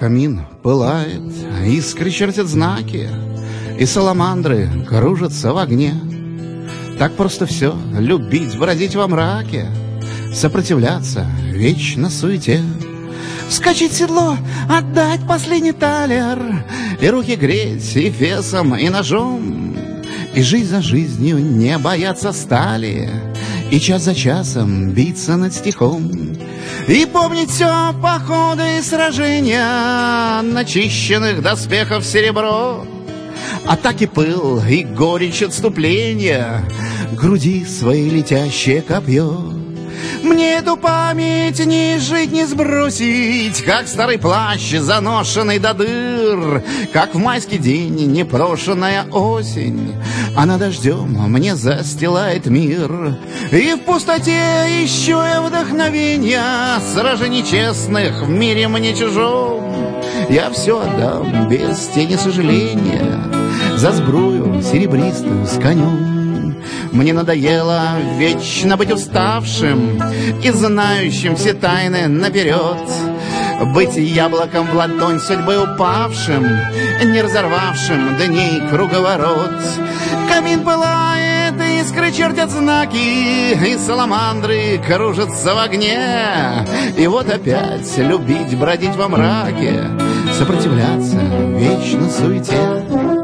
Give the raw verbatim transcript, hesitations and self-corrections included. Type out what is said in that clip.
камин пылает, искры чертят знаки, и саламандры кружатся в огне. Так просто все — любить, бродить во мраке, сопротивляться вечно суете. Вскочить в седло, отдать последний талер, и руки греть и фесом, и ножом, и жизнь за жизнью не бояться стали, и час за часом биться над стихом. И помнить все походы и сражения, начищенных доспехов серебро, атаки пыл и горечь отступления, груди свои летящее копье. Мне эту память ни жить, ни сбросить, как старый плащ, заношенный до дыр, как в майский день непрошенная осень, она дождем мне застилает мир. И в пустоте ищу я вдохновения сражений честных в мире мне чужом. Я все отдам без тени сожаления за сбрую серебристую с конем. Мне надоело вечно быть уставшим и знающим все тайны наперед, быть яблоком в ладонь судьбы упавшим, не разорвавшим дней круговорот. Камин пылает, искры чертят знаки, и саламандры кружатся в огне. И вот опять любить, бродить во мраке, сопротивляться вечно суете.